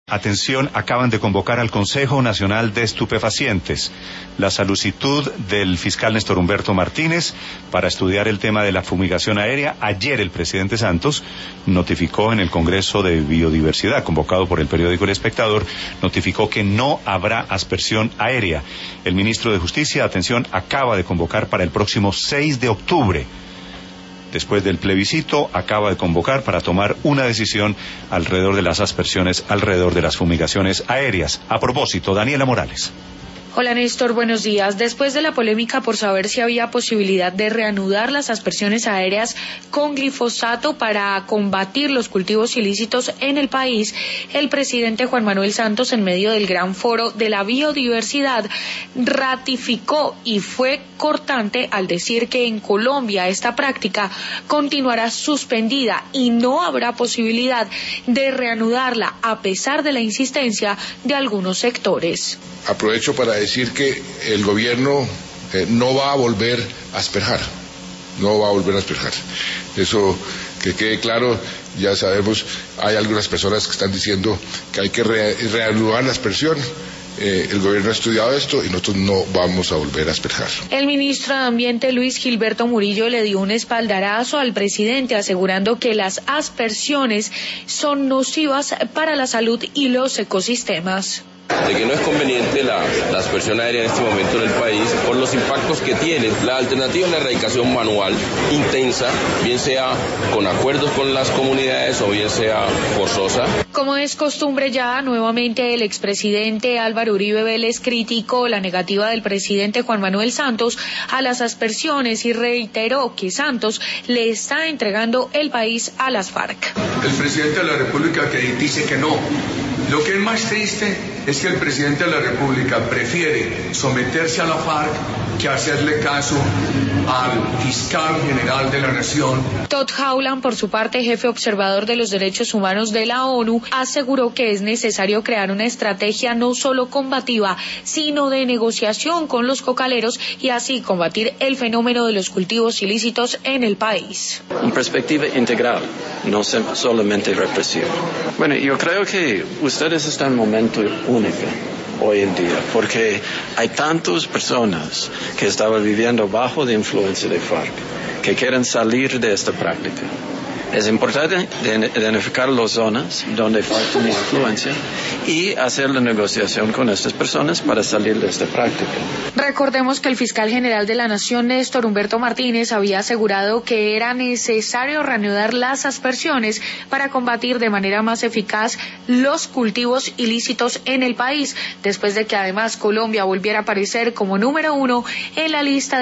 Atención, acaban de convocar al Consejo Nacional de Estupefacientes. La solicitud del fiscal Néstor Humberto Martínez para estudiar el tema de la fumigación aérea. Ayer el presidente Santos notificó en el Congreso de Biodiversidad, convocado por el periódico El Espectador, notificó que no habrá aspersión aérea. El ministro de Justicia, atención, acaba de convocar para el próximo 6 de octubre. Después del plebiscito, acaba de convocar para tomar una decisión alrededor de las aspersiones, alrededor de las fumigaciones aéreas. A propósito, Daniela Morales. Hola Néstor, buenos días. Después de la polémica por saber si había posibilidad de reanudar las aspersiones aéreas con glifosato para combatir los cultivos ilícitos en el país, el presidente Juan Manuel Santos, en medio del gran foro de la biodiversidad, ratificó y fue cortante al decir que en Colombia esta práctica continuará suspendida y no habrá posibilidad de reanudarla a pesar de la insistencia de algunos sectores. Aprovecho para decir que el gobierno no va a volver a asperjar, Eso que quede claro, ya sabemos, hay algunas personas que están diciendo que hay que reanudar la aspersión. El gobierno ha estudiado esto y nosotros no vamos a volver a asperjar. El ministro de Ambiente, Luis Gilberto Murillo, le dio un espaldarazo al presidente asegurando que las aspersiones son nocivas para la salud y los ecosistemas. De que no es conveniente la aspersión aérea en este momento en el país por los impactos que tiene. La alternativa es la erradicación manual, intensa, bien sea con acuerdos con las comunidades o bien sea forzosa. Como es costumbre ya, nuevamente el expresidente Álvaro Uribe Vélez criticó la negativa del presidente Juan Manuel Santos a las aspersiones y reiteró que Santos le está entregando el país a las FARC. El presidente de la República que dice que no. Lo que es más triste es que el presidente de la República prefiere someterse a la FARC que hacerle caso al fiscal general de la Nación. Todd Howland, por su parte, jefe observador de los derechos humanos de la ONU, aseguró que es necesario crear una estrategia no solo combativa, sino de negociación con los cocaleros y así combatir el fenómeno de los cultivos ilícitos en el país. Una perspectiva integral, no solamente represiva. Bueno, yo creo que ustedes están en un momento único hoy en día, porque hay tantas personas que estaban viviendo bajo la influencia de FARC, que quieren salir de esta práctica. Es importante identificar las zonas donde FARC tiene influencia y hacer la negociación con estas personas para salir de esta práctica. Recordemos que el fiscal general de la Nación, Néstor Humberto Martínez, había asegurado que era necesario reanudar las aspersiones para combatir de manera más eficaz los cultivos ilícitos en el país, después de que además Colombia volviera a aparecer como número 1 en la lista